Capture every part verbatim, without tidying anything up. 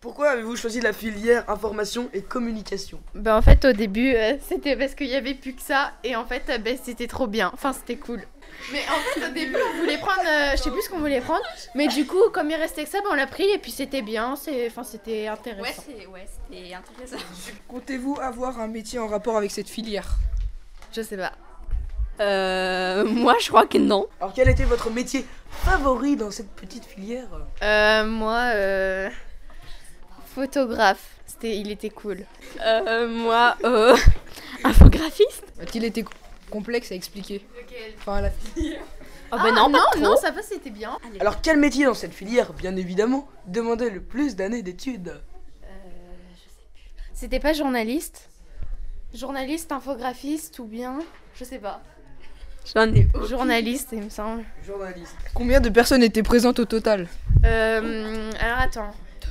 Pourquoi avez-vous choisi la filière information et communication? Bah en fait au début euh, c'était parce qu'il y avait plus que ça et en fait euh, bah, c'était trop bien, enfin c'était cool. Mais en fait au début on voulait prendre, euh, je sais plus ce qu'on voulait prendre, mais du coup comme il restait que ça, bah, on l'a pris et puis c'était bien, c'est, enfin c'était intéressant. Ouais, c'est, ouais, c'était intéressant. Comptez-vous avoir un métier en rapport avec cette filière? Je sais pas. Euh, moi je crois que non. Alors quel était votre métier favori dans cette petite filière? Euh, moi, euh, photographe, c'était, il était cool. Euh, moi, euh, infographiste. A-t-il été co- complexe à expliquer? Enfin, la filière. Oh bah non, non, pas trop. non, ça va, c'était bien. Alors quel métier dans cette filière, bien évidemment, demandait le plus d'années d'études? C'était pas journaliste? Journaliste, infographiste ou bien, je sais pas. J'en ai. Journaliste, il me semble. Journaliste. Combien de personnes étaient présentes au total? Euh, alors attends.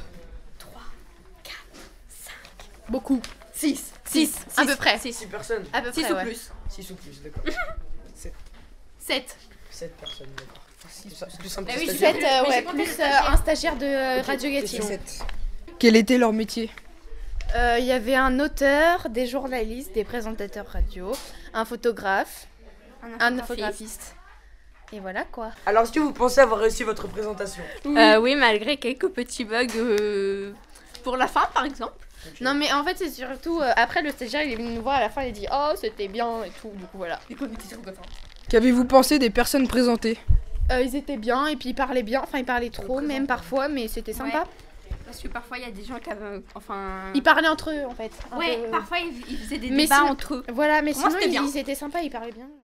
Beaucoup. six. six, à peu près. six. six personnes. À peu six près, ou ouais. plus. six ou plus, d'accord. sept. sept personnes, d'accord. C'est plus simple Ah que oui, stagiaire. sept, Mais euh, j'ai ouais, compté plus le euh, stagiaire. un stagiaire de euh, Ok, Radio c'est Gatineau. sept. Quel était leur métier? Euh, Il y avait un auteur, des journalistes, des présentateurs radio, un photographe, un infographiste. Et voilà quoi. Alors est-ce que vous pensez avoir réussi votre présentation? Euh, oui, malgré quelques petits bugs euh, pour la fin, par exemple. Non mais en fait c'est surtout, euh, après le stagiaire il est venu nous voir à la fin, il a dit oh c'était bien et tout, du coup voilà. Du coup on était trop contents. Qu'avez-vous pensé des personnes présentées? Euh, ils étaient bien et puis ils parlaient bien, enfin ils parlaient trop même parfois mais c'était sympa. Ouais. Parce que parfois il y a des gens qui avaient. Enfin. Ils parlaient entre eux en fait. un Ouais, peu. parfois ils, ils faisaient des Mais débats sinon- entre eux. Voilà mais Pour moi, sinon c'était ils, bien. ils étaient sympas, ils parlaient bien.